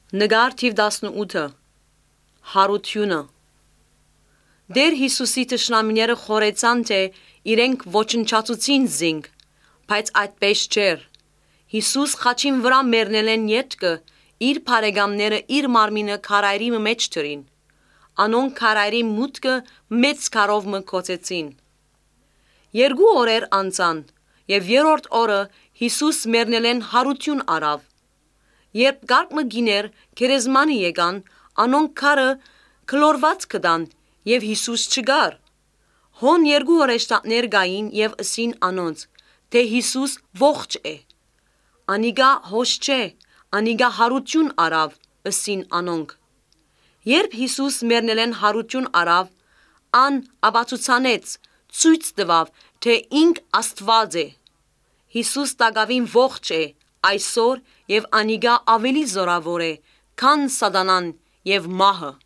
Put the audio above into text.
Նգար թիվ 18 Հարությունը Դեր Հիսուսի թշնամիները խորեցան, թե իրենք ոչնչացուցին զինք, բայց այդպես չէր։ Հիսուս խաչին վրա մեռնել են ետքը, իր բարեկամները իր մարմինը քարայրի մեջ դրին։ Անոնք քարայրի մուտքը մեծ քարով մկոցեցին։ 2 օրեր անցան, եւ երրորդ օրը Հիսուս մեռնել են հարություն արավ։ Երբ գարկ մգիներ գերեզմանը եկան, անոնք քարը քլորված կդան, եւ Հիսուս չգար։ Հոն 2 հրեշտակներ գային եւ ըսին անոնց, թե Հիսուս ողջ է։ Անիգա հոս չէ, անիգա հարություն արավ, ըսին անոնք։ Երբ Հիսուս մեռնել են հարություն արավ, ան ապացուցանեց, ցույց տվավ, թե ինք Աստված է։ Հիսուս տակավին ողջ է այսօր եւ անիգա ավելի զորավոր է, քան սատանան եւ մահը։